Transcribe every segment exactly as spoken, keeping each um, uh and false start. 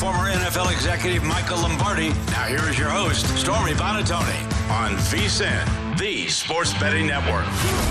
former N F L executive Michael Lombardi. Now here is your host, Stormy Buonantony, on V S I N, the Sports Betting Network.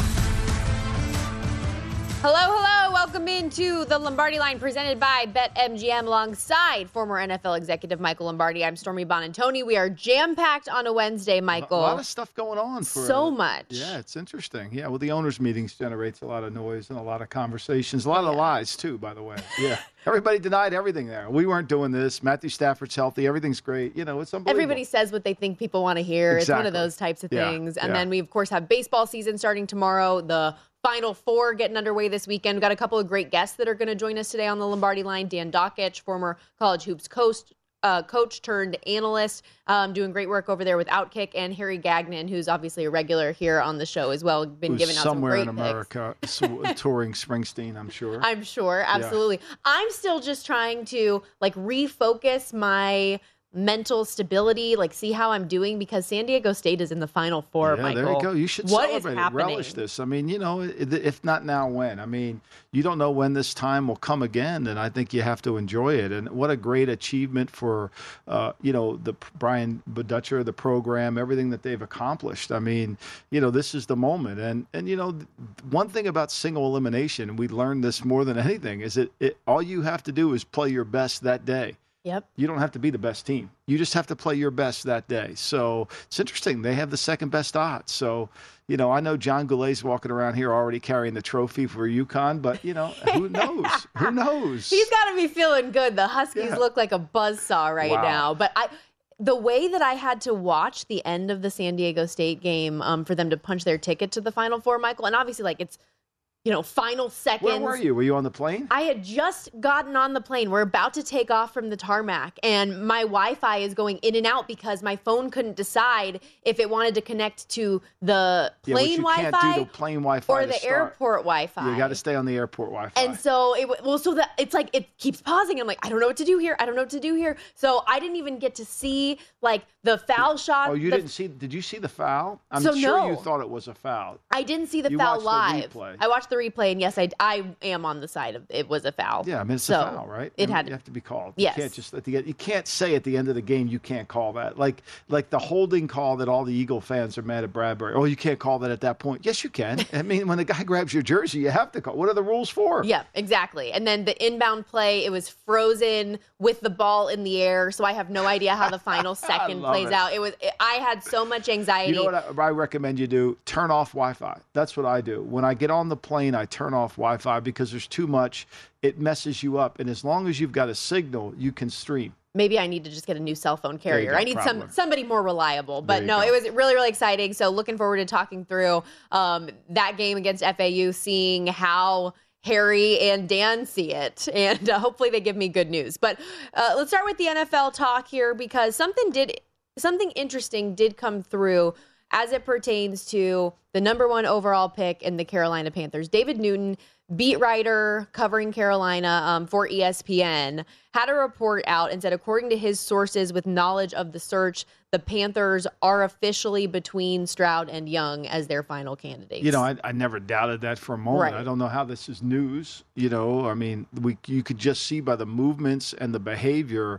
Hello, hello. Welcome into the Lombardi Line presented by BetMGM alongside former N F L executive Michael Lombardi. I'm Stormy Buonantony. We are jam-packed on a Wednesday, Michael. A lot of stuff going on. For, so much. Yeah, it's interesting. Yeah, well, the owners' meetings generates a lot of noise and a lot of conversations. A lot of lies, too, by the way. Yeah. Everybody denied everything there. We weren't doing this. Matthew Stafford's healthy. Everything's great. You know, it's unbelievable. Everybody says what they think people want to hear. Exactly. It's one of those types of yeah. things. And yeah. then we, of course, have baseball season starting tomorrow. The Final Four getting underway this weekend. We've got a couple of great guests that are going to join us today on the Lombardi Line. Dan Dockich, former college hoops coach, uh, coach turned analyst, um, doing great work over there with Outkick, and Harry Gagnon, who's obviously a regular here on the show as well. Been who's giving out some somewhere great in America touring Springsteen, I'm sure. I'm sure, absolutely. Yeah. I'm still just trying to like refocus my mental stability, like see how I'm doing, because San Diego State is in the Final Four, yeah, Michael. There you go. You should what celebrate is it, happening? relish this. I mean, you know, if not now, when? I mean, you don't know when this time will come again, and I think you have to enjoy it. And what a great achievement for, uh, you know, the Brian Dutcher, the program, everything that they've accomplished. I mean, you know, this is the moment. And, and you know, one thing about single elimination, and we learned this more than anything, is that it, all you have to do is play your best that day. Yep. You don't have to be the best team. You just have to play your best that day. So it's interesting. They have the second best odds. So, you know, I know John Goulet's walking around here already carrying the trophy for UConn, but, you know, who knows? Who knows? He's got to be feeling good. The Huskies yeah. look like a buzzsaw right wow. now. But I, the way that I had to watch the end of the San Diego State game um, for them to punch their ticket to the Final Four, Michael, and obviously, like, it's, you know, final seconds. Where were you? Were you on the plane? I had just gotten on the plane. We're about to take off from the tarmac, and my Wi-Fi is going in and out because my phone couldn't decide if it wanted to connect to the plane yeah, you Wi-Fi can't do the plane Wi-Fi or the start. airport Wi-Fi. You got to stay on the airport Wi-Fi. And so, it well, so that it's like it keeps pausing. I'm like, I don't know what to do here. I don't know what to do here. So I didn't even get to see like the foul shot. Oh, you the, didn't see? Did you see the foul? I'm so sure no. you thought it was a foul. I didn't see the you foul watched live. The replay. I watched the replay, and yes, I, I am on the side of it was a foul. Yeah, I mean it's so a foul, right? It I mean, had you have to be called. Yes. You can't just at the end, you can't say at the end of the game you can't call that. Like like the holding call that all the Eagle fans are mad at Bradbury. Oh, you can't call that at that point. Yes, you can. I mean, when the guy grabs your jersey, you have to call. What are the rules for? Yeah, exactly. And then the inbound play, it was frozen with the ball in the air, so I have no idea how the final second plays it. out. It was it, I had so much anxiety. You know what I, I recommend you do? Turn off Wi-Fi. That's what I do. When I get on the plane, I turn off Wi-Fi because there's too much. It messes you up. And as long as you've got a signal, you can stream. Maybe I need to just get a new cell phone carrier. Go, I need probably. some somebody more reliable. But no, go. it was really, really exciting. So looking forward to talking through um, that game against F A U, seeing how Harry and Dan see it. And uh, hopefully they give me good news. But uh, let's start with the N F L talk here, because something did something interesting did come through as it pertains to the number one overall pick in the Carolina Panthers. David Newton, beat writer covering Carolina um, for E S P N, had a report out and said, according to his sources with knowledge of the search, the Panthers are officially between Stroud and Young as their final candidates. You know, I, I never doubted that for a moment. Right. I don't know how this is news. You know, I mean, we you could just see by the movements and the behavior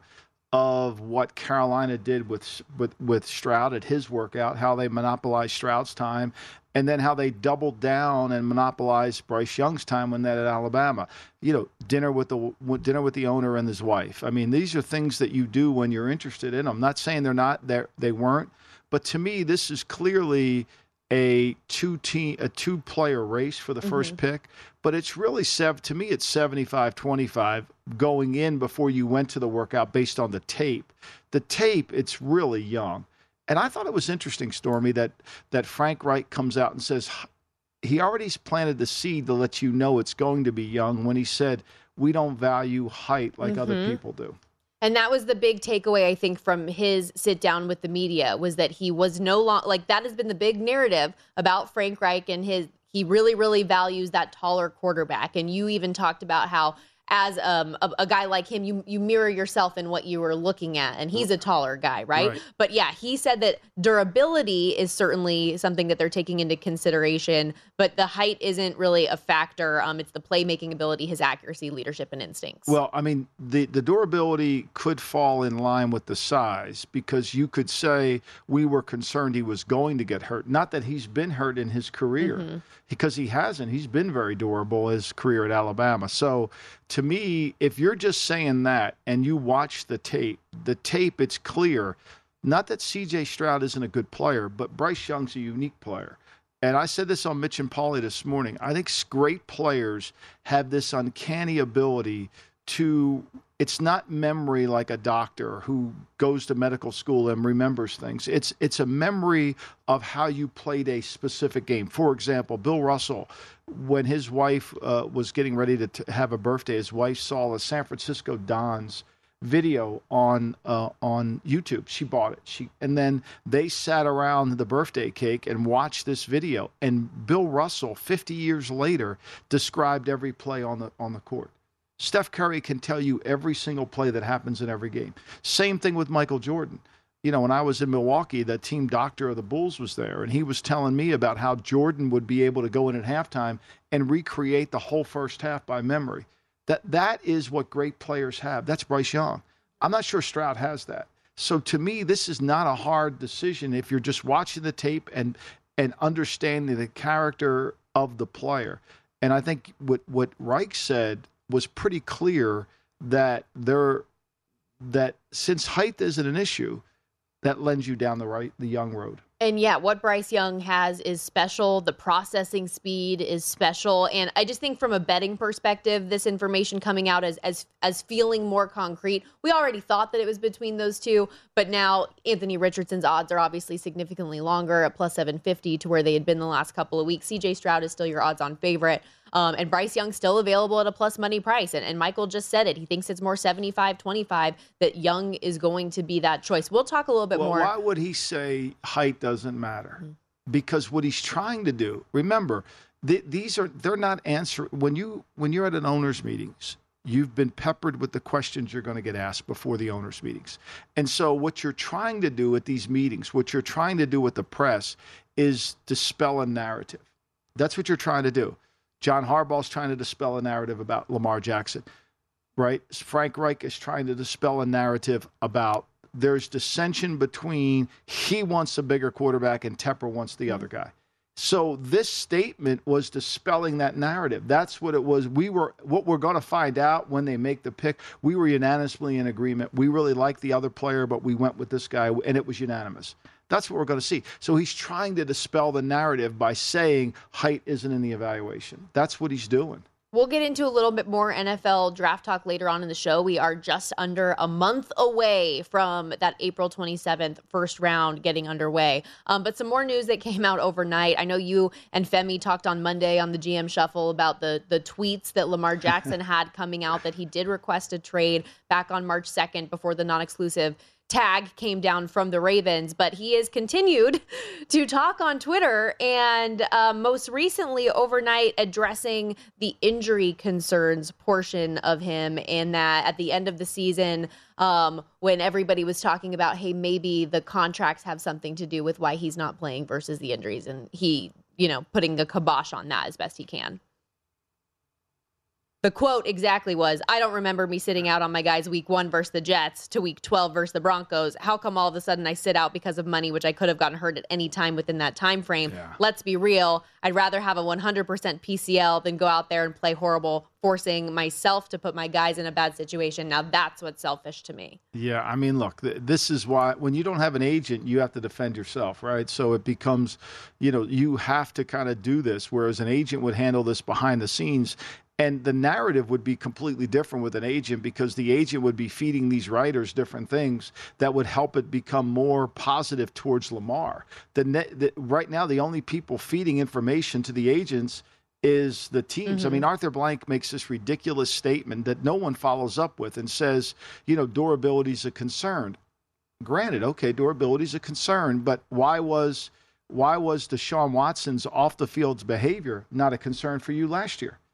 of what Carolina did with with with Stroud at his workout, how they monopolized Stroud's time, and then how they doubled down and monopolized Bryce Young's time when they're at Alabama. You know, dinner with the dinner with the owner and his wife. I mean, these are things that you do when you're interested in them. I'm not saying they're not there, they weren't, but to me, this is clearly a two team a two player race for the first Mm-hmm. pick, but it's really sev- to me it's seventy-five twenty-five going in before you went to the workout based on the tape. The tape, it's really Young. And I thought it was interesting, Stormy, that that Frank Reich comes out and says he already planted the seed to let you know it's going to be Young when he said we don't value height like Mm-hmm. other people do. And that was the big takeaway, I think, from his sit down with the media, was that he was no longer, like, that has been the big narrative about Frank Reich and his, he really, really values that taller quarterback. And you even talked about how as um, a, a guy like him, you you mirror yourself in what you were looking at, and he's a taller guy, right? Right. But yeah, he said that durability is certainly something that they're taking into consideration, but the height isn't really a factor. Um, it's the playmaking ability, his accuracy, leadership, and instincts. Well, I mean, the, the durability could fall in line with the size, because you could say we were concerned he was going to get hurt. Not that he's been hurt in his career, mm-hmm. because he hasn't. He's been very durable his career at Alabama. So to me, if you're just saying that and you watch the tape, the tape, it's clear. Not that C J Stroud isn't a good player, but Bryce Young's a unique player. And I said this on Mitch and Paulie this morning. I think great players have this uncanny ability to, it's not memory like a doctor who goes to medical school and remembers things. It's it's a memory of how you played a specific game. For example, Bill Russell, when his wife uh, was getting ready to t- have a birthday, his wife saw the San Francisco Dons video on uh, on YouTube. She bought it. She and then they sat around the birthday cake and watched this video. And Bill Russell, fifty years later, described every play on the on the court. Steph Curry can tell you every single play that happens in every game. Same thing with Michael Jordan. You know, when I was in Milwaukee, the team doctor of the Bulls was there, and he was telling me about how Jordan would be able to go in at halftime and recreate the whole first half by memory. That that is what great players have. That's Bryce Young. I'm not sure Stroud has that. So to me, this is not a hard decision if you're just watching the tape and and understanding the character of the player. And I think what what Reich said was pretty clear, that there that since height isn't an issue, that lends you down the right the Young road. And yeah, what Bryce Young has is special. The processing speed is special. And I just think from a betting perspective, this information coming out as as as feeling more concrete. We already thought that it was between those two, but now Anthony Richardson's odds are obviously significantly longer at plus seven fifty to where they had been the last couple of weeks. C J Stroud is still your odds-on favorite. Um, and Bryce Young still available at a plus money price. And, and Michael just said it. He thinks it's more seventy-five twenty-five, that Young is going to be that choice. We'll talk a little bit well, more. Why would he say height doesn't matter? Mm-hmm. Because what he's trying to do, remember, th- these are, they're not answer when you, when you're at an owner's meetings, you've been peppered with the questions you're going to get asked before the owners' meetings. And so what you're trying to do at these meetings, what you're trying to do with the press, is dispel a narrative. That's what you're trying to do. John Harbaugh's trying to dispel a narrative about Lamar Jackson, right? Frank Reich is trying to dispel a narrative about there's dissension between he wants a bigger quarterback and Tepper wants the other guy. So this statement was dispelling that narrative. That's what it was. We were, what we're going to find out when they make the pick, we were unanimously in agreement. We really liked the other player, but we went with this guy, and it was unanimous. That's what we're going to see. So he's trying to dispel the narrative by saying height isn't in the evaluation. That's what he's doing. We'll get into a little bit more N F L draft talk later on in the show. We are just under a month away from that April twenty-seventh first round getting underway. Um, but some more news that came out overnight. I know you and Femi talked on Monday on the G M Shuffle about the, the tweets that Lamar Jackson had coming out that he did request a trade back on March second before the non-exclusive tag came down from the Ravens, but he has continued to talk on Twitter and uh, most recently overnight addressing the injury concerns portion of him, and that at the end of the season, um, when everybody was talking about, hey, maybe the contracts have something to do with why he's not playing versus the injuries, and he, you know, putting a kibosh on that as best he can. The quote exactly was, I don't remember me sitting out on my guys week one versus the Jets to week twelve versus the Broncos. How come all of a sudden I sit out because of money, which I could have gotten hurt at any time within that time frame? Yeah. Let's be real. I'd rather have a one hundred percent P C L than go out there and play horrible, forcing myself to put my guys in a bad situation. Now that's what's selfish to me. Yeah, I mean, look, th- this is why when you don't have an agent, you have to defend yourself, right? So it becomes, you know, you have to kind of do this, whereas an agent would handle this behind the scenes. And the narrative would be completely different with an agent, because the agent would be feeding these writers different things that would help it become more positive towards Lamar. The, net, the right now, the only people feeding information to the agents is the teams. Mm-hmm. I mean, Arthur Blank makes this ridiculous statement that no one follows up with and says, you know, durability is a concern. Granted, okay, durability is a concern, but why was why was Deshaun Watson's off the field's behavior not a concern for you last year?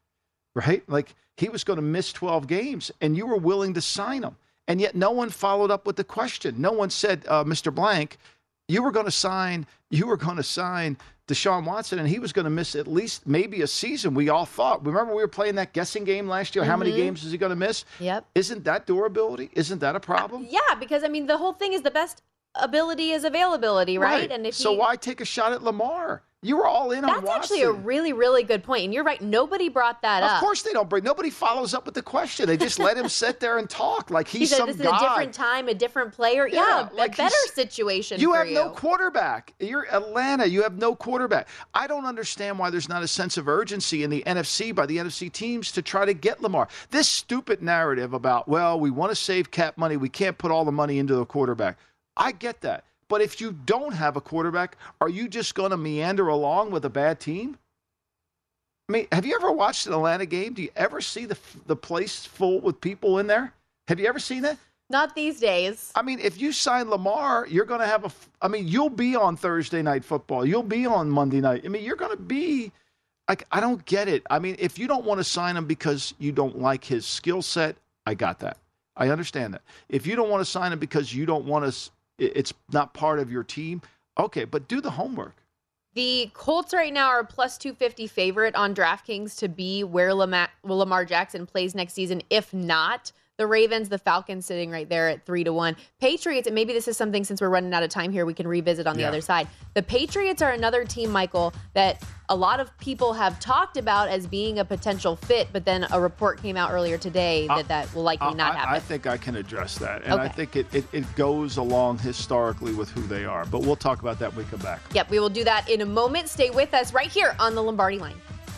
right? Like he was going to miss twelve games, and you were willing to sign him. And yet no one followed up with the question. No one said, uh, Mister Blank, you were going to sign, you were going to sign Deshaun Watson, and he was going to miss at least maybe a season. We all thought. Remember we were playing that guessing game last year? Mm-hmm. How many games is he going to miss? Yep. Isn't that durability? Isn't that a problem? Uh, yeah, because, I mean, the whole thing is the best ability is availability, right? right. And if so he... why take a shot at Lamar? You were all in on Watson. That's actually a really, really good point. And you're right. Nobody brought that of up. Of course they don't bring. Nobody follows up with the question. They just let him sit there and talk like he's he said, some this guy. is a different time, a different player. Yeah, yeah like a better situation you for have you. no quarterback. You're Atlanta. You have no quarterback. I don't understand why there's not a sense of urgency in the N F C by the N F C teams to try to get Lamar. This stupid narrative about, well, we want to save cap money. We can't put all the money into the quarterback. I get that. But if you don't have a quarterback, are you just going to meander along with a bad team? I mean, have you ever watched an Atlanta game? Do you ever see the the place full with people in there? Have you ever seen that? Not these days. I mean, if you sign Lamar, you're going to have a – I mean, you'll be on Thursday Night Football. You'll be on Monday night. I mean, you're going to be – like, I don't get it. I mean, if you don't want to sign him because you don't like his skill set, I got that. I understand that. If you don't want to sign him because you don't want to – it's not part of your team. Okay, but do the homework. The Colts right now are a plus two fifty favorite on DraftKings to be where Lamar, Lamar Jackson plays next season. If not, the Ravens, the Falcons sitting right there at three to one. Patriots, and maybe this is something since we're running out of time here, we can revisit on the yeah. other side. The Patriots are another team, Michael, that a lot of people have talked about as being a potential fit, but then a report came out earlier today that uh, that will likely uh, not I, happen. I think I can address that, and okay. I think it, it, it goes along historically with who they are, but we'll talk about that when we come back. Yep, we will do that in a moment. Stay with us right here on the Lombardi Line.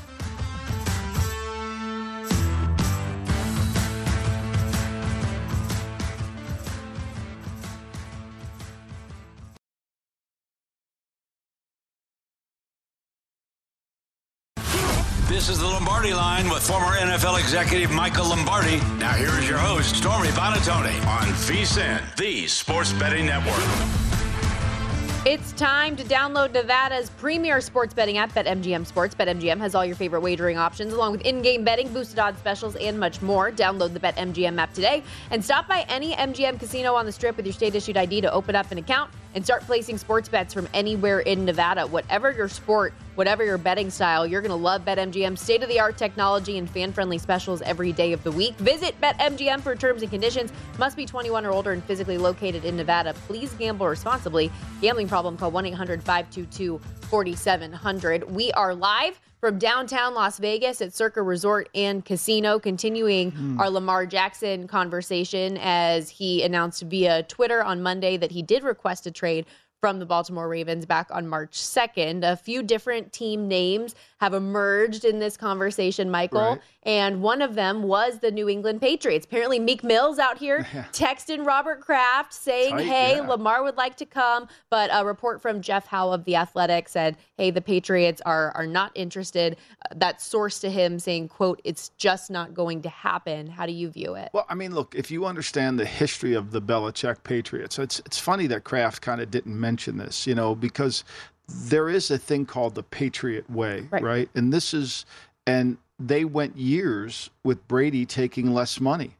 This is the Lombardi Line with former N F L executive Michael Lombardi. Now here is your host, Stormy Buonantony, on VSiN, the Sports Betting Network. It's time to download Nevada's premier sports betting app, BetMGM Sports. BetMGM has all your favorite wagering options, along with in-game betting, boosted odds specials, and much more. Download the BetMGM app today and stop by any M G M casino on the Strip with your state-issued I D to open up an account and start placing sports bets from anywhere in Nevada. Whatever your sport, whatever your betting style, you're going to love BetMGM's state-of-the-art technology and fan-friendly specials every day of the week. Visit BetMGM for terms and conditions. Must be twenty-one or older and physically located in Nevada. Please gamble responsibly. Gambling problem, call one eight hundred five two two four seven zero zero. We are live from downtown Las Vegas at Circa Resort and Casino, continuing mm. our Lamar Jackson conversation as he announced via Twitter on Monday that he did request a trade from the Baltimore Ravens back on March second. A few different team names have emerged in this conversation, Michael, right. and one of them was the New England Patriots. Apparently, Meek Mill's out here yeah. texting Robert Kraft saying, Tight, hey, yeah. Lamar would like to come, but a report from Jeff Howe of The Athletic said, hey, the Patriots are are not interested. Uh, that source to him saying, quote, it's just not going to happen. How do you view it? Well, I mean, look, if you understand the history of the Belichick Patriots, it's it's funny that Kraft kind of didn't mention this, you know, because there is a thing called the Patriot way, right? right? And this is, and they went years with Brady taking less money.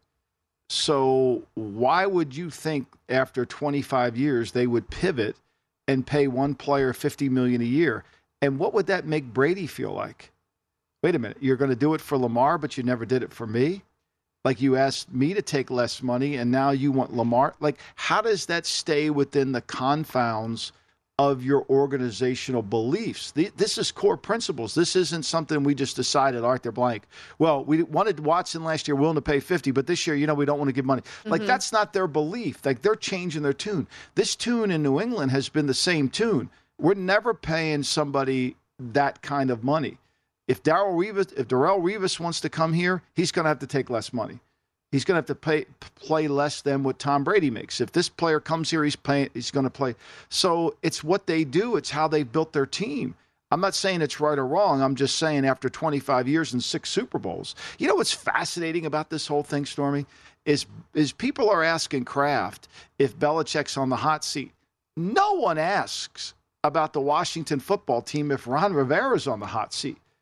So why would you think after twenty-five years they would pivot and pay one player fifty million dollars a year? And what would that make Brady feel like? Wait a minute, you're going to do it for Lamar, but you never did it for me? Like you asked me to take less money and now you want Lamar? Like, how does that stay within the confounds of your organizational beliefs? This is core principles. This isn't something we just decided, Arthur Blank. Well, we wanted Watson last year, willing to pay fifty, but this year, you know, we don't want to give money. Mm-hmm. Like, that's not their belief. Like, they're changing their tune. This tune in New England has been the same tune. We're never paying somebody that kind of money. If Darrelle Revis, if Darrelle Revis wants to come here, he's going to have to take less money. He's going to have to pay, play less than what Tom Brady makes. If this player comes here, he's playing. He's going to play. So it's what they do. It's how they built their team. I'm not saying it's right or wrong. I'm just saying after twenty-five years and six Super Bowls. You know what's fascinating about this whole thing, Stormy, is is people are asking Kraft if Belichick's on the hot seat. No one asks about the Washington football team if Ron Rivera's on the hot seat.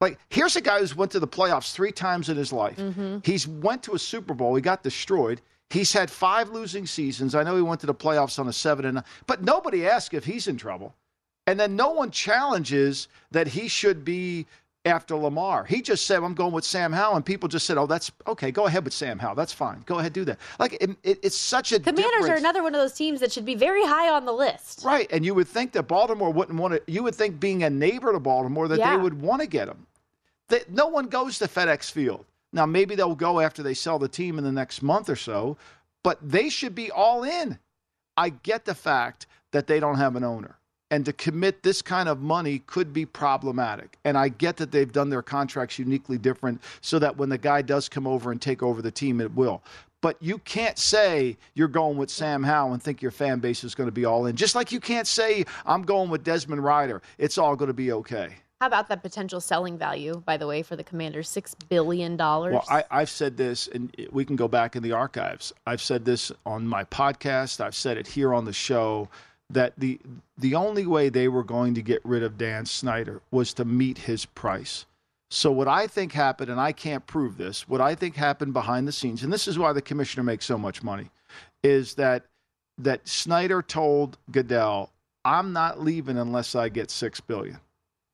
Like, here's a guy who's went to the playoffs three times in his life. Mm-hmm. He's went to a Super Bowl. He got destroyed. He's had five losing seasons. I know he went to the playoffs on a seven and nine, but nobody asks if he's in trouble. And then no one challenges that he should be after Lamar. He just said, I'm going with Sam Howell, and people just said, oh, that's okay. Go ahead with Sam Howell. That's fine. Go ahead, do that. Like, it, it, it's such a Commanders difference. are another one of those teams that should be very high on the list. Right, and you would think that Baltimore wouldn't want to, you would think being a neighbor to Baltimore that Yeah. they would want to get him. That no one goes to FedEx Field. Now, maybe they'll go after they sell the team in the next month or so, but they should be all in. I get the fact that they don't have an owner. And to commit this kind of money could be problematic. And I get that they've done their contracts uniquely different so that when the guy does come over and take over the team, it will. But you can't say you're going with Sam Howell and think your fan base is going to be all in. Just like you can't say, I'm going with Desmond Ridder. It's all going to be okay. How about that potential selling value, by the way, for the Commanders? six billion dollars. Well, I, I've said this, and we can go back in the archives. I've said this on my podcast. I've said it here on the show, that the the only way they were going to get rid of Dan Snyder was to meet his price. So what I think happened, and I can't prove this, what I think happened behind the scenes, and this is why the commissioner makes so much money, is that that Snyder told Goodell, I'm not leaving unless I get six billion dollars.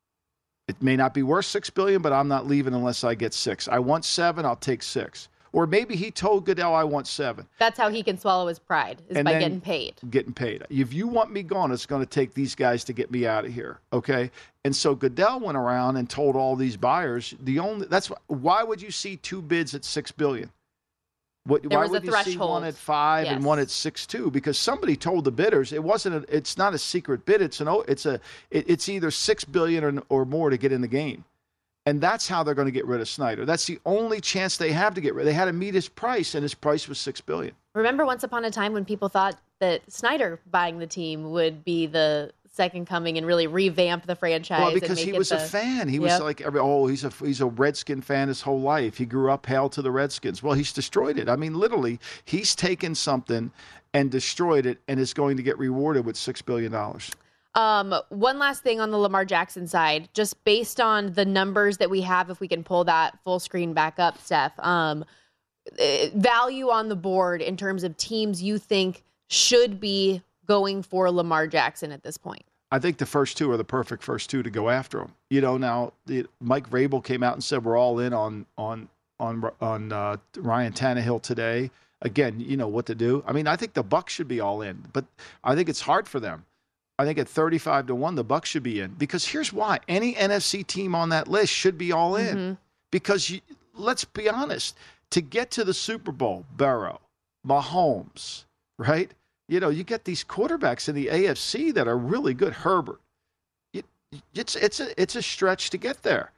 It may not be worth six billion dollars, but I'm not leaving unless I get six. I want seven, I'll take six. Or maybe he told Goodell, I want seven. That's how he can swallow his pride, is And by then getting paid. Getting paid. If you want me gone, it's going to take these guys to get me out of here. Okay. And so Goodell went around and told all these buyers, the only that's why would you see two bids at six billion dollars? What, There why was a would you see threshold. one at five Yes. and one at six two? Because somebody told the bidders it wasn't. A, it's not a secret bid. It's an. It's a. It, it's either six billion or or more to get in the game, and that's how they're going to get rid of Snyder. That's the only chance they have to get rid. They had to meet his price, and his price was six billion. Remember once upon a time when people thought that Snyder buying the team would be the second coming and really revamp the franchise? Well, and because make he it was the, a fan. He was Yep. like, every, oh, he's a he's a Redskin fan his whole life. He grew up hail to the Redskins. Well, he's destroyed it. I mean, literally, he's taken something and destroyed it, and is going to get rewarded with six billion dollars. Um, one last thing on the Lamar Jackson side, just based on the numbers that we have, if we can pull that full screen back up, Steph, um, eh, value on the board in terms of teams you think should be going for Lamar Jackson at this point. I think the first two are the perfect first two to go after him. You know, now the, Mike Vrabel came out and said we're all in on on on on uh, Ryan Tannehill today. Again, you know what to do. I mean, I think the Bucs should be all in, but I think it's hard for them. I think at thirty-five to one, the Bucs should be in, because here's why: any N F C team on that list should be all in. Mm-hmm. Because you, let's be honest, to get to the Super Bowl, Burrow, Mahomes, right? You know, you get these quarterbacks in the A F C that are really good. Herbert, it, it's it's a it's a stretch to get there.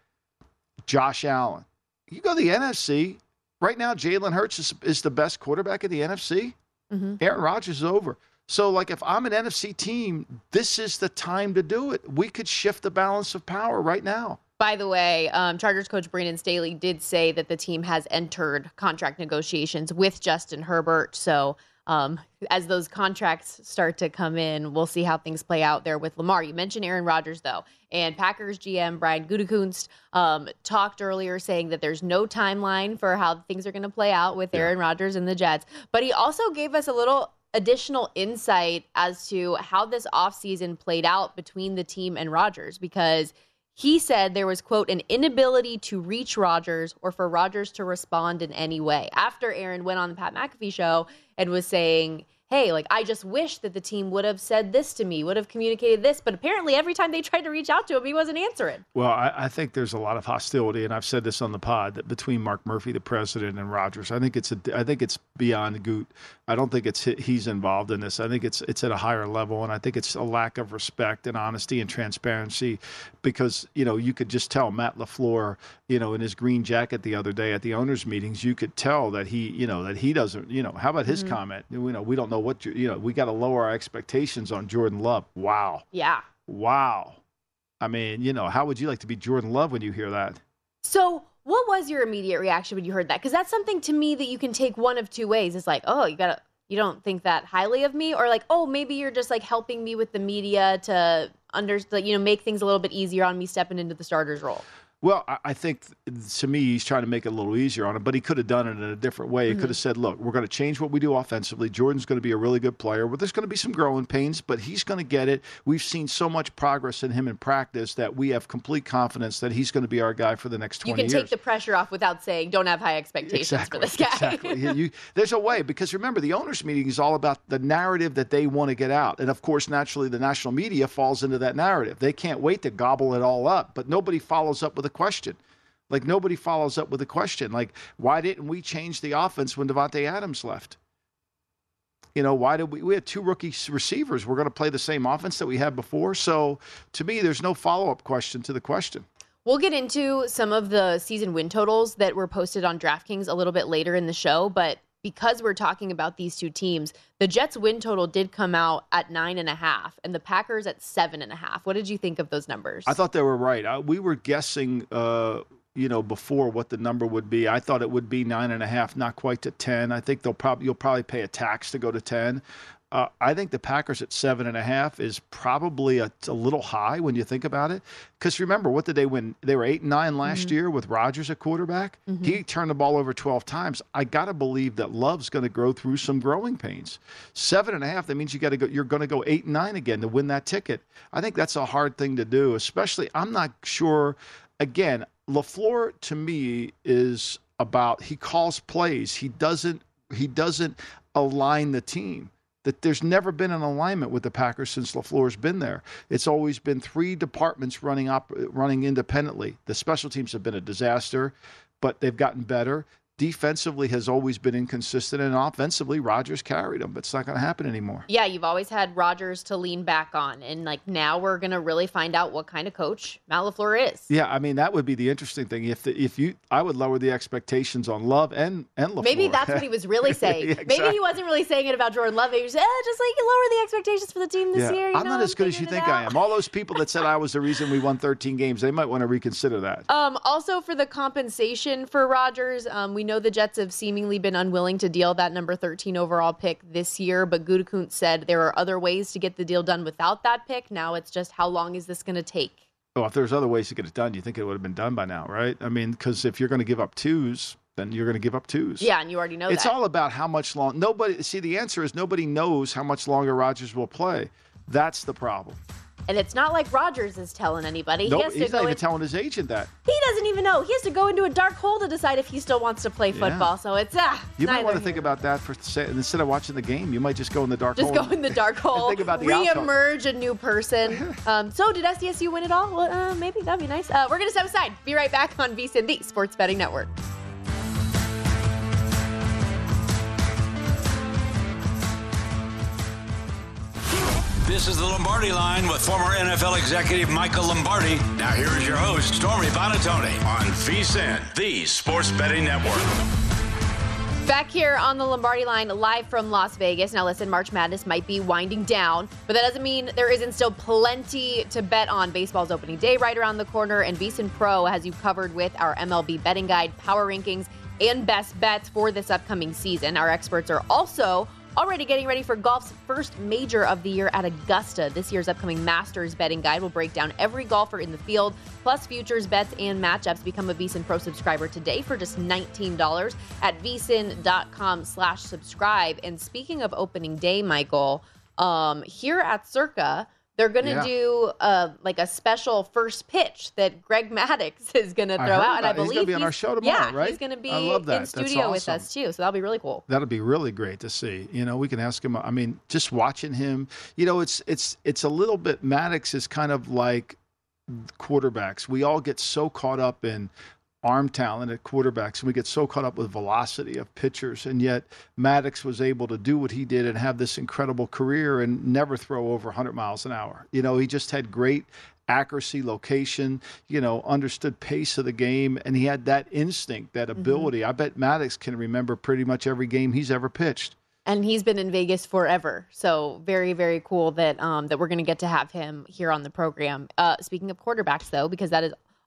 Josh Allen, you go to the N F C right now. Jalen Hurts is, is the best quarterback in the N F C. Mm-hmm. Aaron Rodgers is over. So, like, if I'm an N F C team, this is the time to do it. We could shift the balance of power right now. By the way, um, Chargers coach Brandon Staley did say that the team has entered contract negotiations with Justin Herbert. So um, as those contracts start to come in, we'll see how things play out there with Lamar. You mentioned Aaron Rodgers, though, and Packers G M Brian Gutekunst um, talked earlier saying that there's no timeline for how things are going to play out with Aaron Rodgers and the Jets. But he also gave us a little additional insight as to how this offseason played out between the team and Rodgers, because he said there was, quote, an inability to reach Rodgers or for Rodgers to respond in any way. After Aaron went on the Pat McAfee show and was saying, hey, like, I just wish that the team would have said this to me, would have communicated this. But apparently every time they tried to reach out to him, he wasn't answering. Well, I, I think there's a lot of hostility, and I've said this on the pod, that between Mark Murphy, the president, and Rodgers. I think it's a, I think it's beyond Goot. I don't think it's he's involved in this. I think it's it's at a higher level, and I think it's a lack of respect and honesty and transparency, because, you know, you could just tell Matt LaFleur, you know, in his green jacket the other day at the owners' meetings, you could tell that he, you know, that he doesn't, you know, how about his mm-hmm. comment? You know, we don't know what, you know, we got to lower our expectations on Jordan Love. Wow. Yeah. Wow. I mean, you know, how would you like to be Jordan Love when you hear that? So what was your immediate reaction when you heard that? Because that's something to me that you can take one of two ways. It's like, oh, you gotta, you don't think that highly of me, or like, oh, maybe you're just like helping me with the media to under, you know, make things a little bit easier on me stepping into the starter's role. Well, I I think to me, he's trying to make it a little easier on him, but he could have done it in a different way. He Mm-hmm. could have said, look, we're going to change what we do offensively. Jordan's going to be a really good player. Well, there's going to be some growing pains, but he's going to get it. We've seen so much progress in him in practice that we have complete confidence that he's going to be our guy for the next You twenty can years. take the pressure off without saying, don't have high expectations Exactly, for this guy. exactly. You- you- there's a way, because remember, the owners' meeting is all about the narrative that they want to get out. And, of course, naturally, the national media falls into that narrative. They can't wait to gobble it all up, but nobody follows up with a question. Like, nobody follows up with a question. Like, why didn't we change the offense when Devontae Adams left? You know, why did we? We had two rookie receivers. We're going to play the same offense that we had before. So, to me, there's no follow-up question to the question. We'll get into some of the season win totals that were posted on DraftKings a little bit later in the show, but because we're talking about these two teams, the Jets win total did come out at nine and a half and the Packers at seven and a half. What did you think of those numbers? I thought they were right. I, we were guessing, uh, you know, before what the number would be. I thought it would be nine and a half, not quite to ten. I think they'll probably you'll probably pay a tax to go to ten. Uh, I think the Packers at seven and a half is probably a, a little high when you think about it. Because remember, what did they win? They were eight and nine last Mm-hmm. year with Rodgers at quarterback. Mm-hmm. He turned the ball over twelve times. I got to believe that Love's going to go through some growing pains. Seven and a half, that means you got to go. You're going to go eight and nine again to win that ticket. I think that's a hard thing to do. Especially, I'm not sure. Again, LaFleur to me is about he calls plays. He doesn't. He doesn't align the team. That there's never been an alignment with the Packers since LaFleur's been there. It's always been three departments running op- running independently. The special teams have been a disaster, but they've gotten better. Defensively has always been inconsistent, and offensively, Rodgers carried them, but it's not going to happen anymore. Yeah, you've always had Rodgers to lean back on. And like now we're going to really find out what kind of coach Matt LaFleur is. Yeah, I mean, that would be the interesting thing. If the, if you, I would lower the expectations on Love and, and LaFleur. Maybe that's what he was really saying. Yeah, exactly. Maybe he wasn't really saying it about Jordan Love. He was eh, just like lower the expectations for the team this Yeah. year. You I'm know, not as good as you figuring think it I out. am. All those people that said I was the reason we won thirteen games, they might want to reconsider that. Um, also, for the compensation for Rodgers, um, we know the Jets have seemingly been unwilling to deal that number thirteen overall pick this year, but Gutekunst said there are other ways to get the deal done without that pick. Now it's just how long is this going to take? Well, if there's other ways to get it done, you think it would have been done by now, right? I mean, because if you're going to give up twos, then you're going to give up twos. Yeah, and you already know It's that. all about how much long. Nobody see the answer is nobody knows how much longer Rodgers will play. That's the problem. And it's not like Rodgers is telling anybody. No, he has to he's go not even in- telling his agent that. He doesn't even know. He has to go into a dark hole to decide if he still wants to play Yeah. football. So it's ah. You might neither want to here think about that for say, instead of watching the game. You might just go in the dark Just hole. go in the dark hole, think about the outcome. reemerge a new person. Um, so did S D S U win it all? Well, uh, maybe that'd be nice. Uh, we're gonna step aside. Be right back on VSiN, the Sports Betting Network. This is the Lombardi Line with former N F L executive Michael Lombardi. Now here is your host, Stormy Buonantony, on VSiN, the Sports Betting Network. Back here on the Lombardi Line, live from Las Vegas. Now listen, March Madness might be winding down, but that doesn't mean there isn't still plenty to bet on. Baseball's opening day right around the corner, and VSiN Pro has you covered with our M L B betting guide, power rankings, and best bets for this upcoming season. Our experts are also already getting ready for golf's first major of the year at Augusta. This year's upcoming Masters betting guide will break down every golfer in the field, plus futures, bets, and matchups. Become a VSiN Pro subscriber today for just nineteen dollars at vsin.com slash subscribe. And speaking of opening day, Michael, um, here at Circa, they're going to Yeah. do uh, like a special first pitch that Greg Maddux is going to I throw heard out. And I about it. He's believe gonna be on our show tomorrow, yeah, right? he's going to be I love that. in That's studio with awesome. us too. So that'll be really cool. That'll be really great to see. You know, we can ask him. I mean, just watching him. You know, it's it's it's a little bit. Maddox is kind of like quarterbacks. We all get so caught up in arm talent at quarterbacks, and we get so caught up with velocity of pitchers, and yet Maddox was able to do what he did and have this incredible career and never throw over one hundred miles an hour. You know, he just had great accuracy, location, you know, understood pace of the game, and he had that instinct, that ability. Mm-hmm. I bet Maddox can remember pretty much every game he's ever pitched. And he's been in Vegas forever. So very, very cool that um, that we're going to get to have him here on the program. Uh, speaking of quarterbacks, though, because that is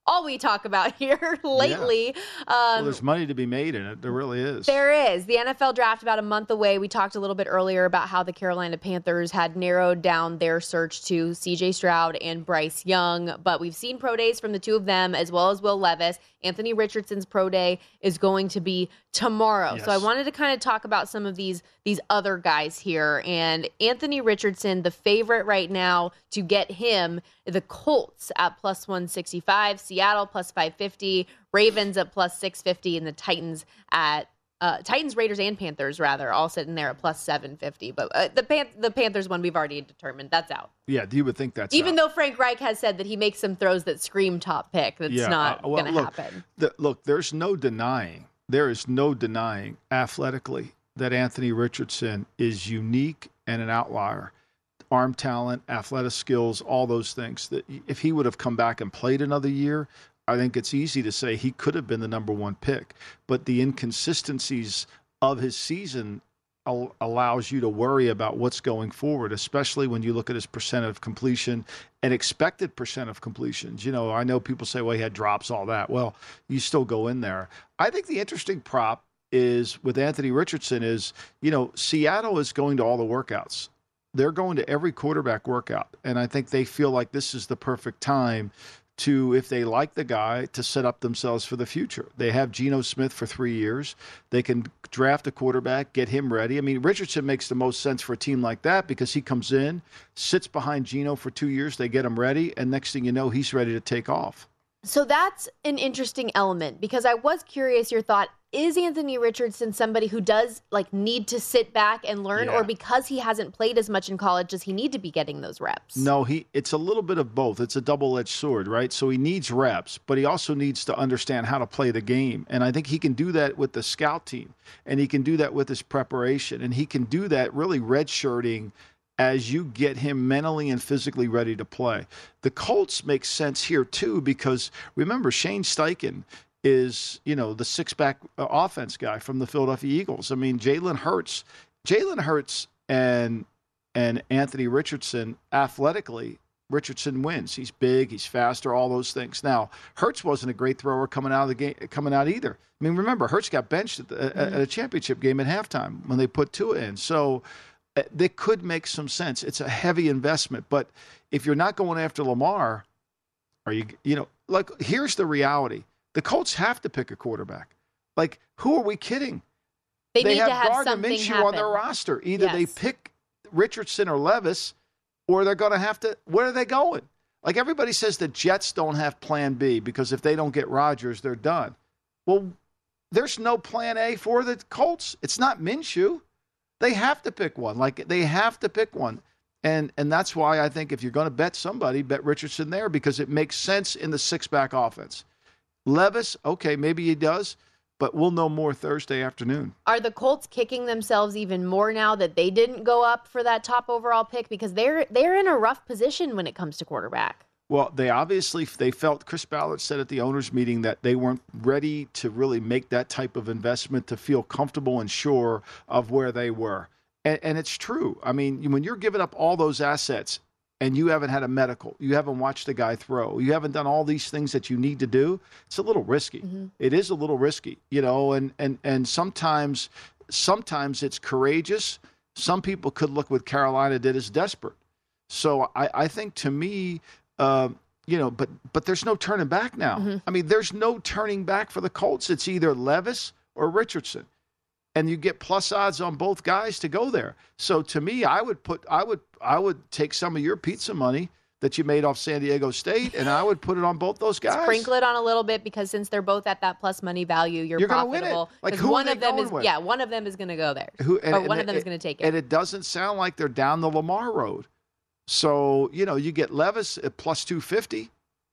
all we talk about here lately. Yeah. Um, well, there's money to be made in it. There really is. There is. The N F L draft about a month away. We talked a little bit earlier about how the Carolina Panthers had narrowed down their search to C J Stroud and Bryce Young, but we've seen pro days from the two of them as well as Will Levis. Anthony Richardson's pro day is going to be tomorrow. Yes. So I wanted to kind of talk about some of these these other guys here. And Anthony Richardson, the favorite right now to get him, the Colts at plus one sixty-five, Seattle plus five fifty, Ravens at plus six fifty, and the Titans at uh, Titans, Raiders, and Panthers rather all sitting there at plus seven fifty. But uh, the Pan- the Panthers one we've already determined that's out. Yeah, you would think that's even out. though Frank Reich has said that he makes some throws that scream top pick. That's yeah, not uh, well, going to look, happen. The, look, there's no denying. There is no denying athletically that Anthony Richardson is unique and an outlier. Arm talent, athletic skills, all those things. That if he would have come back and played another year, I think it's easy to say he could have been the number one pick. But the inconsistencies of his season al- allows you to worry about what's going forward, especially when you look at his percent of completion and expected percent of completions. You know, I know people say, well, he had drops, all that. Well, you still go in there. I think the interesting prop is with Anthony Richardson is, you know, Seattle is going to all the workouts. They're going to every quarterback workout. And I think they feel like this is the perfect time to, if they like the guy, to set up themselves for the future. They have Geno Smith for three years. They can draft a quarterback, get him ready. I mean, Richardson makes the most sense for a team like that because he comes in, sits behind Geno for two years, they get him ready, and next thing you know, he's ready to take off. So that's an interesting element because I was curious your thought. Is Anthony Richardson somebody who does like need to sit back and learn, Yeah. or because he hasn't played as much in college, does he need to be getting those reps? No, he. It's a little bit of both. It's a double-edged sword, right? So he needs reps, but he also needs to understand how to play the game. And I think he can do that with the scout team, and he can do that with his preparation, and he can do that really redshirting as you get him mentally and physically ready to play. The Colts make sense here too because remember Shane Steichen is, you know, the six-back offense guy from the Philadelphia Eagles. I mean, Jalen Hurts, Jalen Hurts and and Anthony Richardson athletically, Richardson wins. He's big, he's faster, all those things. Now, Hurts wasn't a great thrower coming out of the game, coming out either. I mean, remember Hurts got benched at, the, mm-hmm. at a championship game at halftime when they put Tua in. So uh, they could make some sense. It's a heavy investment, but if you're not going after Lamar, are you? You know, like here's the reality. The Colts have to pick a quarterback. Like, who are we kidding? They, they need have to have Gardner something Minshew happen. on their roster. Either Yes. they pick Richardson or Levis, or they're going to have to. Where are they going? Like everybody says, the Jets don't have Plan B because if they don't get Rodgers, they're done. Well, there's no Plan A for the Colts. It's not Minshew. They have to pick one. Like they have to pick one. And and that's why I think if you're going to bet somebody, bet Richardson there because it makes sense in the six-back offense. Levis, okay, maybe he does, but we'll know more Thursday afternoon. Are the Colts kicking themselves even more now that they didn't go up for that top overall pick because they're they're in a rough position when it comes to quarterback? Well, they obviously they felt Chris Ballard said at the owners' meeting that they weren't ready to really make that type of investment to feel comfortable and sure of where they were. And, and it's true. I mean, when you're giving up all those assets and you haven't had a medical, you haven't watched the guy throw, you haven't done all these things that you need to do, it's a little risky. Mm-hmm. It is a little risky, you know, and, and, and sometimes sometimes it's courageous. Some people could look what Carolina did as desperate. So I, I think to me, uh, you know, but but there's no turning back now. Mm-hmm. I mean, there's no turning back for the Colts. It's either Levis or Richardson. And you get plus odds on both guys to go there. So to me, I would put, I would, I would take some of your pizza money that you made off San Diego State, and I would put it on both those guys. Sprinkle it on a little bit because since they're both at that plus money value, you're, you're profitable. Gonna win it. Like who one are of they them going is with? yeah, one of them is going to go there. Who and, or one and, of them and, is going to take it. And it doesn't sound like they're down the Lamar road. So you know, you get Levis at plus two fifty.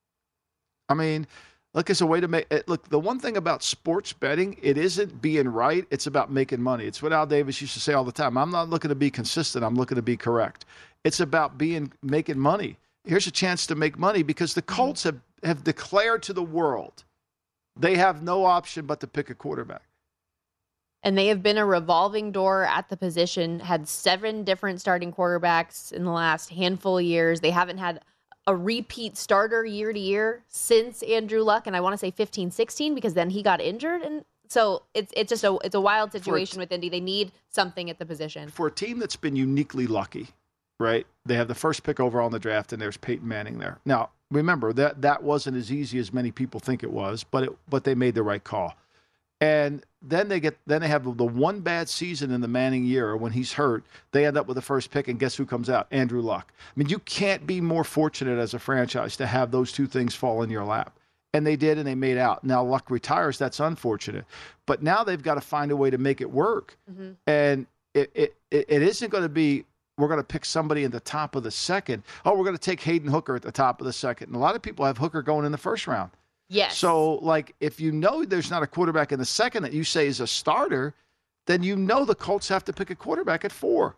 I mean. Look, it's a way to make it. Look, the one thing about sports betting, it isn't being right. It's about making money. It's what Al Davis used to say all the time. I'm not looking to be consistent. I'm looking to be correct. It's about being making money. Here's a chance to make money because the Colts have, have declared to the world they have no option but to pick a quarterback. And they have been a revolving door at the position, had seven different starting quarterbacks in the last handful of years. They haven't had a repeat starter year to year since Andrew Luck, and I want to say fifteen sixteen because then he got injured, and so it's it's just a it's a wild situation with Indy. They need something at the position. For a team that's been uniquely lucky, right? They have the first pick overall in the draft, and there's Peyton Manning there. Now, remember that that wasn't as easy as many people think it was, but it, but they made the right call. And then they get then they have the one bad season in the Manning year when he's hurt. They end up with the first pick, and guess who comes out? Andrew Luck. I mean, you can't be more fortunate as a franchise to have those two things fall in your lap. And they did, and they made out. Now Luck retires. That's unfortunate. But now they've got to find a way to make it work. Mm-hmm. And it, it it isn't going to be, we're going to pick somebody in the top of the second. Oh, we're going to take Hayden Hooker at the top of the second. And a lot of people have Hooker going in the first round. Yes. So, like, if you know there's not a quarterback in the second that you say is a starter, then you know the Colts have to pick a quarterback at four.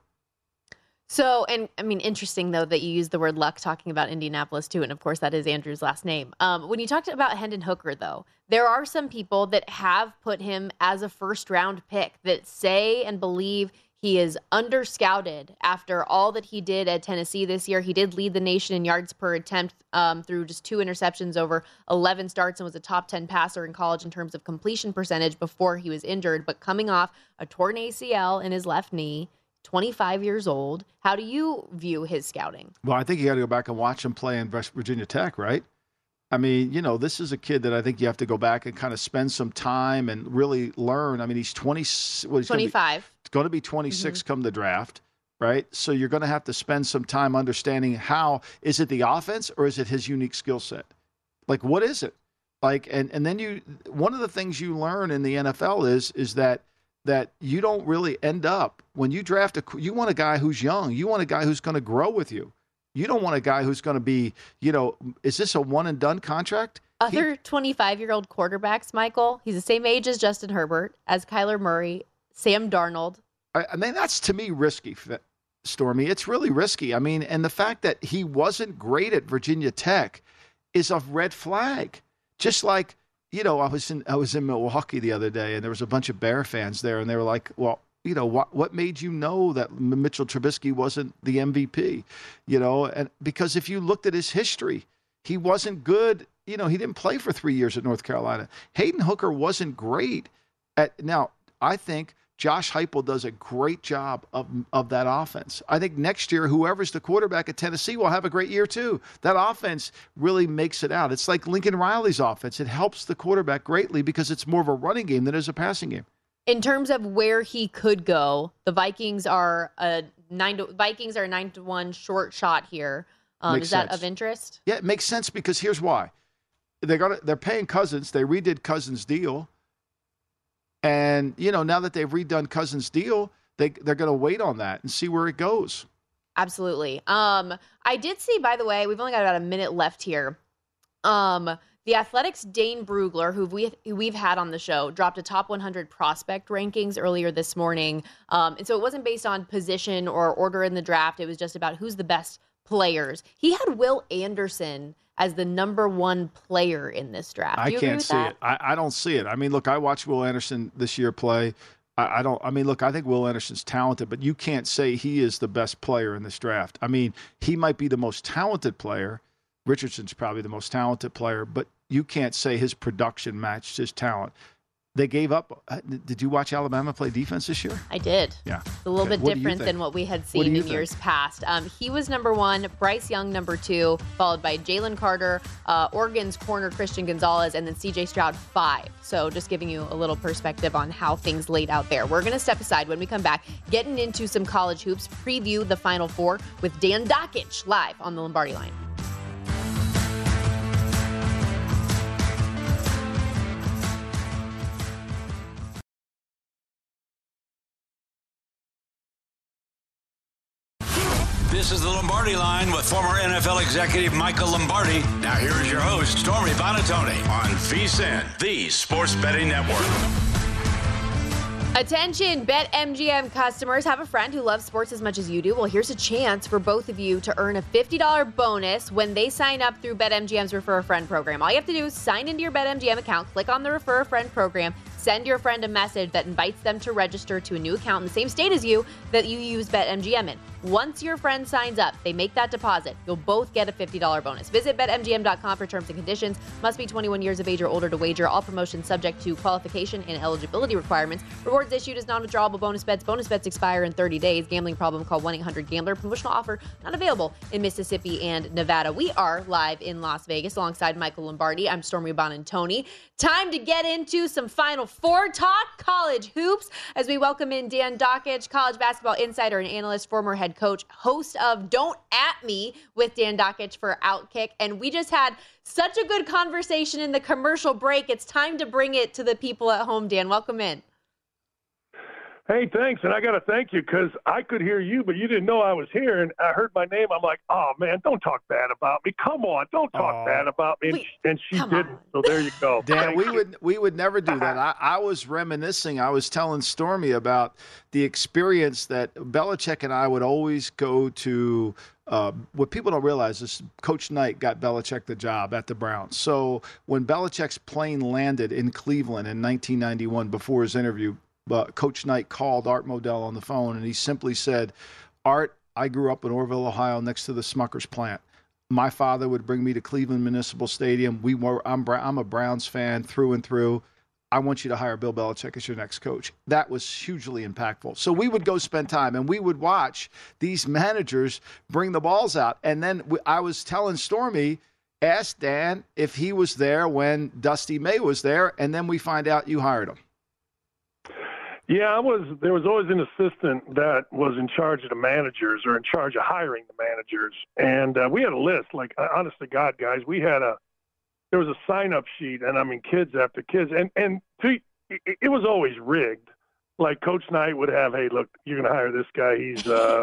So, and I mean, interesting, though, that you use the word Luck talking about Indianapolis, too. And, of course, that is Andrew's last name. Um, when you talked about Hendon Hooker, though, there are some people that have put him as a first-round pick that say and believe he is under-scouted after all that he did at Tennessee this year. He did lead the nation in yards per attempt um, through just two interceptions over eleven starts and was a top ten passer in college in terms of completion percentage before he was injured. But coming off a torn A C L in his left knee, twenty-five years old, how do you view his scouting? Well, I think you got to go back and watch him play in West Virginia Tech, right? I mean, you know, this is a kid that I think you have to go back and kind of spend some time and really learn. I mean, he's twenty. What, he's twenty-five. It's going to be twenty-six Mm-hmm. come the draft, right? So you're going to have to spend some time understanding how, is it the offense or is it his unique skill set? Like, what is it? Like, and, and then you, one of the things you learn in the N F L is, is that, that you don't really end up, when you draft a, you want a guy who's young. You want a guy who's going to grow with you. You don't want a guy who's going to be, you know, is this a one and done contract? Other he, twenty-five-year-old quarterbacks, Michael, he's the same age as Justin Herbert, as Kyler Murray, Sam Darnold. I, I mean, that's to me risky, Stormy. It's really risky. I mean, and the fact that he wasn't great at Virginia Tech is a red flag. Just like, you know, I was in I was in Milwaukee the other day, and there was a bunch of Bear fans there, and they were like, well, you know, what what made you know that Mitchell Trubisky wasn't the M V P? You know, and because if you looked at his history, he wasn't good. You know, he didn't play for three years at North Carolina. Hayden Hooker wasn't great at. Now, I think Josh Heupel does a great job of of that offense. I think next year, whoever's the quarterback at Tennessee will have a great year too. That offense really makes it out. It's like Lincoln Riley's offense. It helps the quarterback greatly because it's more of a running game than it is a passing game. In terms of where he could go, the Vikings are a nine to, Vikings are a nine to one short shot here. Um, is that sense. of interest? Yeah, it makes sense because here's why. They're gonna they're paying Cousins. They redid Cousins' deal. And, you know, now that they've redone Cousins' deal, they they're gonna wait on that and see where it goes. Absolutely. Um, I did see, by the way, we've only got about a minute left here. Um, The Athletic's Dane Brugler, who we, who we've had on the show, dropped a top one hundred prospect rankings earlier this morning. Um, and so it wasn't based on position or order in the draft. It was just about who's the best players. He had Will Anderson as the number one player in this draft. I Do you agree can't with see that? it. I, I don't see it. I mean, look, I watched Will Anderson this year play. I, I don't. I mean, look, I think Will Anderson's talented, but you can't say he is the best player in this draft. I mean, he might be the most talented player. Richardson's probably the most talented player, but you can't say his production matched his talent. They gave up. Did you watch Alabama play defense this year? I did. Yeah. It's a little Okay. bit What do you different think? than what we had What do seen you in think? years past. Um, he was number one, Bryce Young number two, followed by Jalen Carter, uh, Oregon's corner Christian Gonzalez, and then C J Stroud five. So just giving you a little perspective on how things laid out there. We're going to step aside when we come back, getting into some college hoops, preview the Final Four with Dan Dakich live on the Lombardi Line. This is the Lombardi Line with former N F L executive Michael Lombardi. Now here is your host, Stormy Buonantony, on VSiN, the Sports Betting Network. Attention, BetMGM customers. Have a friend who loves sports as much as you do? Well, here's a chance for both of you to earn a fifty dollars bonus when they sign up through BetMGM's Refer a Friend program. All you have to do is sign into your BetMGM account, click on the Refer a Friend program, send your friend a message that invites them to register to a new account in the same state as you that you use BetMGM in. Once your friend signs up, they make that deposit, you'll both get a fifty dollars bonus. Visit bet M G M dot com for terms and conditions. Must be twenty-one years of age or older to wager. All promotions subject to qualification and eligibility requirements. Rewards issued as non-withdrawable bonus bets. Bonus bets expire in thirty days. Gambling problem? Call one eight hundred gambler. Promotional offer not available in Mississippi and Nevada. We are live in Las Vegas alongside Michael Lombardi. I'm Stormy Bonantoni. Time to get into some Final Four talk, college hoops, as we welcome in Dan Dakich, college basketball insider and analyst, former head coach, host of Don't At Me with Dan Dakich for Outkick. And we just had such a good conversation in the commercial break. It's time to bring it to the people at home. Dan, welcome in. Hey, thanks. And I got to thank you because I could hear you, but you didn't know I was here. And I heard my name. I'm like, oh, man, don't talk bad about me. Come on. Don't talk oh. bad about me. And, Wait, and she didn't. On. So there you go. Dan, we would we would never do that. I, I was reminiscing. I was telling Stormy about the experience that Belichick and I would always go to. Uh, what people don't realize is Coach Knight got Belichick the job at the Browns. So when Belichick's plane landed in Cleveland in nineteen ninety-one before his interview, But Coach Knight called Art Modell on the phone, and he simply said, Art, I grew up in Orrville, Ohio, next to the Smucker's plant. My father would bring me to Cleveland Municipal Stadium. We were, I'm, I'm a Browns fan through and through. I want you to hire Bill Belichick as your next coach. That was hugely impactful. So we would go spend time, and we would watch these managers bring the balls out. And then we, I was telling Stormy, ask Dan if he was there when Dusty May was there, and then we find out you hired him. Yeah, I was. There was always an assistant that was in charge of the managers or in charge of hiring the managers, and uh, we had a list. Like, honest to God, guys, we had a. There was a sign-up sheet, and I mean, kids after kids, and and to, it, it was always rigged. Like Coach Knight would have, hey, look, you're going to hire this guy. He's uh,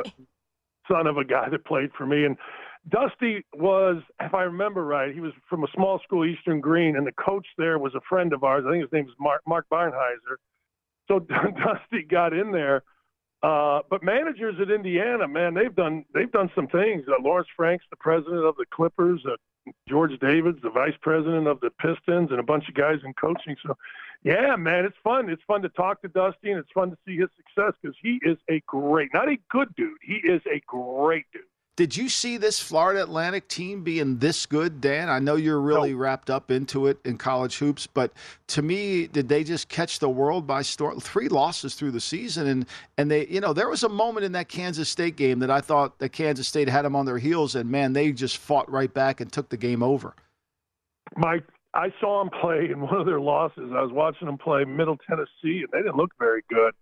son of a guy that played for me, and Dusty was, if I remember right, he was from a small school, Eastern Green, and the coach there was a friend of ours. I think his name was Mark Mark Barnheiser. So Dusty got in there, uh, but managers at Indiana, man, they've done they've done some things. Uh, Lawrence Franks, the president of the Clippers, uh, George Davids, the vice president of the Pistons, and a bunch of guys in coaching. So, yeah, man, it's fun. It's fun to talk to Dusty, and it's fun to see his success because he is a great, not a good dude, he is a great dude. Did you see this Florida Atlantic team being this good, Dan? I know you're really no. wrapped up into it in college hoops, but to me, did they just catch the world by storm? Three losses through the season, and and they, you know, there was a moment in that Kansas State game that I thought that Kansas State had them on their heels, and man, they just fought right back and took the game over. Mike, I saw them play in one of their losses. I was watching them play Middle Tennessee, and they didn't look very good.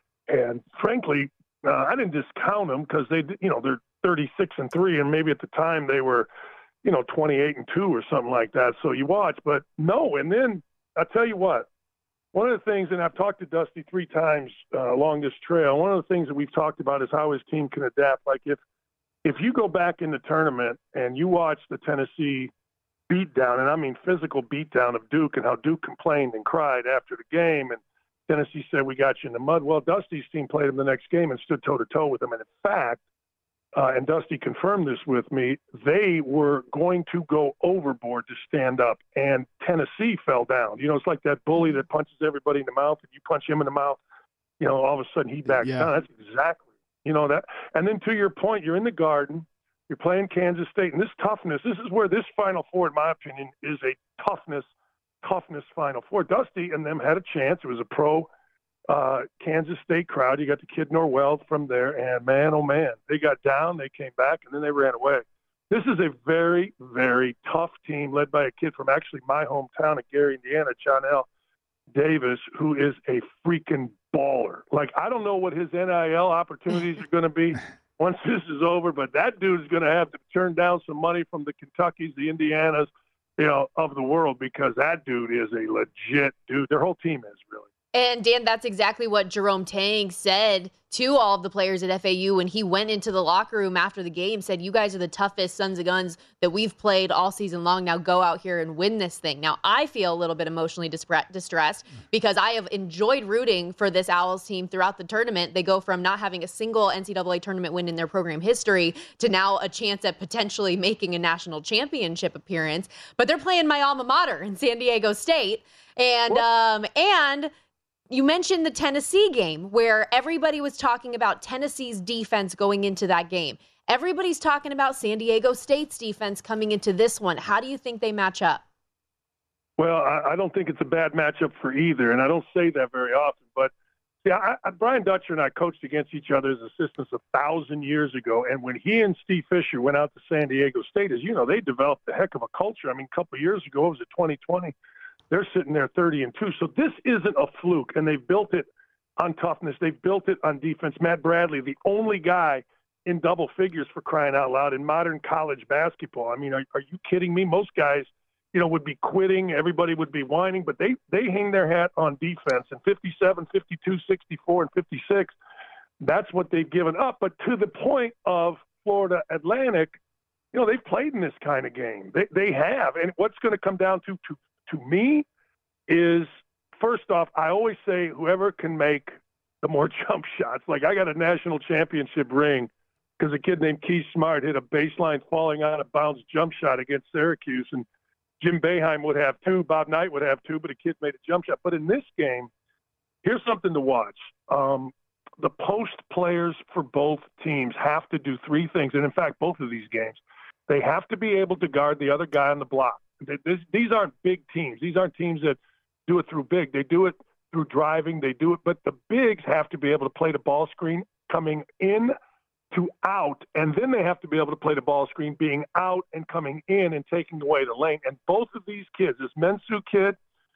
And frankly, uh, I didn't discount them because they, you know, they're thirty-six and three, and maybe at the time they were, you know, twenty-eight and two or something like that. So you watch, but no. And then I tell you what, one of the things, and I've talked to Dusty three times uh, along this trail. One of the things that we've talked about is how his team can adapt. Like if if you go back in the tournament and you watch the Tennessee beatdown, and I mean physical beatdown of Duke, and how Duke complained and cried after the game, and Tennessee said, "We got you in the mud." Well, Dusty's team played him the next game and stood toe to toe with him, and in fact. Uh, and Dusty confirmed this with me, they were going to go overboard to stand up, and Tennessee fell down. You know, it's like that bully that punches everybody in the mouth, and you punch him in the mouth, you know, all of a sudden he backs yeah. down. That's exactly, you know, that. And then to your point, you're in the Garden, you're playing Kansas State, and this toughness, this is where this Final Four, in my opinion, is a toughness, toughness Final Four. Dusty and them had a chance. It was a pro Uh, Kansas State crowd. You got the kid Norwell from there, and man, oh man, they got down, they came back, and then they ran away. This is a very, very tough team led by a kid from actually my hometown of Gary, Indiana, John L. Davis, who is a freaking baller. Like, I don't know what his N I L opportunities are going to be once this is over, but that dude is going to have to turn down some money from the Kentuckys, the Indianas, you know, of the world, because that dude is a legit dude. Their whole team is really. And, Dan, that's exactly what Jerome Tang said to all of the players at F A U when he went into the locker room after the game, said, you guys are the toughest sons of guns that we've played all season long. Now go out here and win this thing. Now, I feel a little bit emotionally distressed because I have enjoyed rooting for this Owls team throughout the tournament. They go from not having a single N C double A tournament win in their program history to now a chance at potentially making a national championship appearance. But they're playing my alma mater in San Diego State. And, um, and, You mentioned the Tennessee game where everybody was talking about Tennessee's defense going into that game. Everybody's talking about San Diego State's defense coming into this one. How do you think they match up? Well, I, I don't think it's a bad matchup for either, and I don't say that very often. But yeah, I, I, Brian Dutcher and I coached against each other as assistants a thousand years ago, and when he and Steve Fisher went out to San Diego State, as you know, they developed a heck of a culture. I mean, a couple of years ago, it was at twenty twenty. They're sitting there thirty and two. So this isn't a fluke, and they've built it on toughness. They've built it on defense. Matt Bradley, the only guy in double figures, for crying out loud, in modern college basketball. I mean, are, are you kidding me? Most guys, you know, would be quitting. Everybody would be whining, but they, they hang their hat on defense. And fifty-seven, fifty-two, sixty-four, and fifty-six, that's what they've given up. But to the point of Florida Atlantic, you know, they've played in this kind of game. They, they have. And what's going to come down to, to, to me is, first off, I always say whoever can make the more jump shots. Like, I got a national championship ring because a kid named Keith Smart hit a baseline falling out of bounds jump shot against Syracuse, and Jim Boeheim would have two, Bob Knight would have two, but a kid made a jump shot. But in this game, here's something to watch. Um, the post players for both teams have to do three things, and in fact, both of these games, they have to be able to guard the other guy on the block. They, this, these aren't big teams. These aren't teams that do it through big. They do it through driving. They do it, but the bigs have to be able to play the ball screen coming in to out, and then they have to be able to play the ball screen being out and coming in and taking away the lane. And both of these kids, this Mensu kid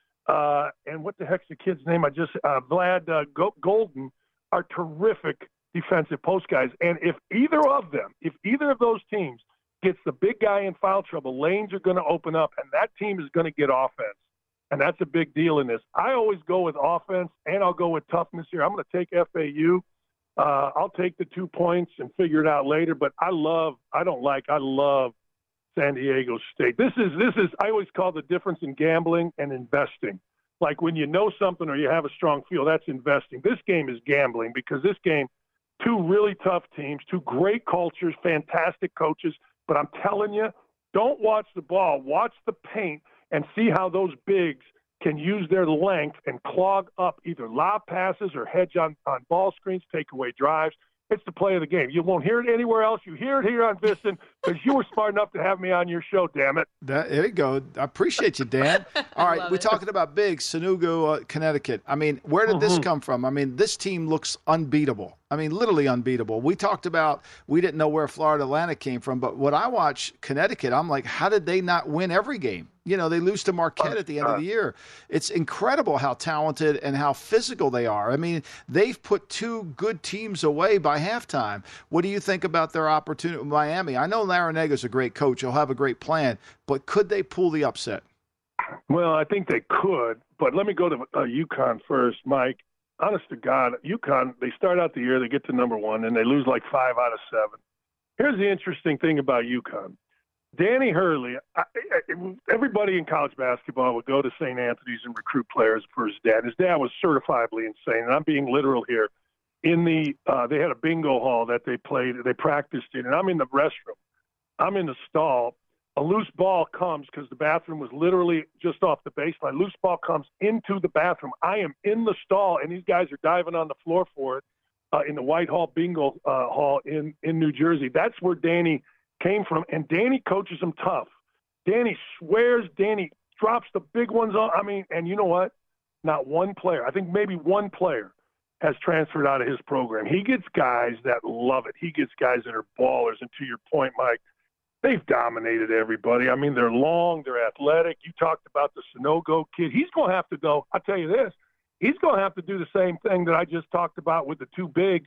uh, and what the heck's the kid's name? I just uh, Vlad uh, Go- Golden are terrific defensive post guys. And if either of them, if either of those teams gets the big guy in foul trouble, lanes are going to open up, and that team is going to get offense. And that's a big deal in this. I always go with offense, and I'll go with toughness here. I'm going to take F A U. Uh, I'll take the two points and figure it out later. But I love, I don't like, I love San Diego State. This is, this is, I always call the difference in gambling and investing. Like when you know something or you have a strong feel, that's investing. This game is gambling because this game, two really tough teams, two great cultures, fantastic coaches. But I'm telling you, don't watch the ball, watch the paint and see how those bigs can use their length and clog up either lob passes or hedge on, on ball screens, take away drives. It's the play of the game. You won't hear it anywhere else. You hear it here on VSiN because you were smart enough to have me on your show, damn it. That, there you go. I appreciate you, Dan. All right, we're it. talking about big, Sunugo, uh, Connecticut. I mean, where did mm-hmm. this come from? I mean, this team looks unbeatable. I mean, literally unbeatable. We talked about we didn't know where Florida Atlantic came from, but when I watch Connecticut, I'm like, how did they not win every game? You know, they lose to Marquette at the end of the year. It's incredible how talented and how physical they are. I mean, they've put two good teams away by halftime. What do you think about their opportunity with Miami? I know Larinaga's a great coach. He'll have a great plan, but could they pull the upset? Well, I think they could, but let me go to uh, UConn first, Mike. Honest to God, UConn, they start out the year, they get to number one, and they lose like five out of seven. Here's the interesting thing about UConn. Danny Hurley, I, I, everybody in college basketball would go to Saint Anthony's and recruit players for his dad. His dad was certifiably insane, and I'm being literal here. In the, uh, they had a bingo hall that they played, they practiced in, and I'm in the restroom. I'm in the stall. A loose ball comes because the bathroom was literally just off the baseline. Loose ball comes into the bathroom. I am in the stall, and these guys are diving on the floor for it uh, in the Whitehall Bingo uh, Hall in, in New Jersey. That's where Danny came from, and Danny coaches them tough. Danny swears. Danny drops the big ones on. I mean, and you know what? Not one player, I think maybe one player has transferred out of his program. He gets guys that love it. He gets guys that are ballers. And to your point, Mike, they've dominated everybody. I mean, they're long, they're athletic. You talked about the Sunugo kid. He's going to have to go. I'll tell you this. He's going to have to do the same thing that I just talked about with the two bigs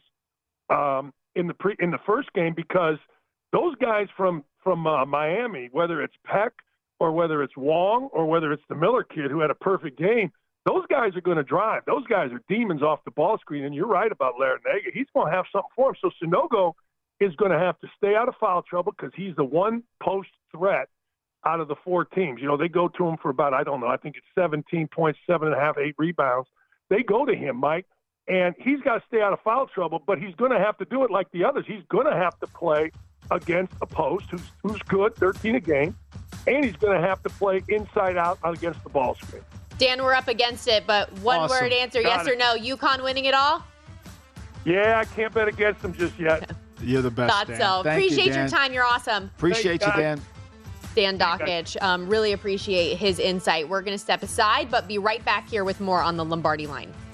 um, in the pre, in the first game, because those guys from, from uh, Miami, whether it's Peck or whether it's Wong or whether it's the Miller kid who had a perfect game, those guys are going to drive. Those guys are demons off the ball screen, and you're right about Larinaga. He's going to have something for him. So Sunugo is going to have to stay out of foul trouble because he's the one post threat out of the four teams. You know, they go to him for about, I don't know, I think it's seventeen points, seven and a half, eight rebounds. They go to him, Mike, and he's got to stay out of foul trouble, but he's going to have to do it like the others. He's going to have to play against a post who's, who's good, thirteen a game, and he's going to have to play inside out against the ball screen. Dan, we're up against it, but one Awesome. word answer, Got yes it. or no. UConn winning it all? Yeah, I can't bet against them just yet. You're the best, Thought Dan. so. Thank you, Appreciate Dan. your time. You're awesome. Appreciate you, Thanks, Dan. Dan Dakich. Um, really appreciate his insight. We're going to step aside, but be right back here with more on the Lombardi Line.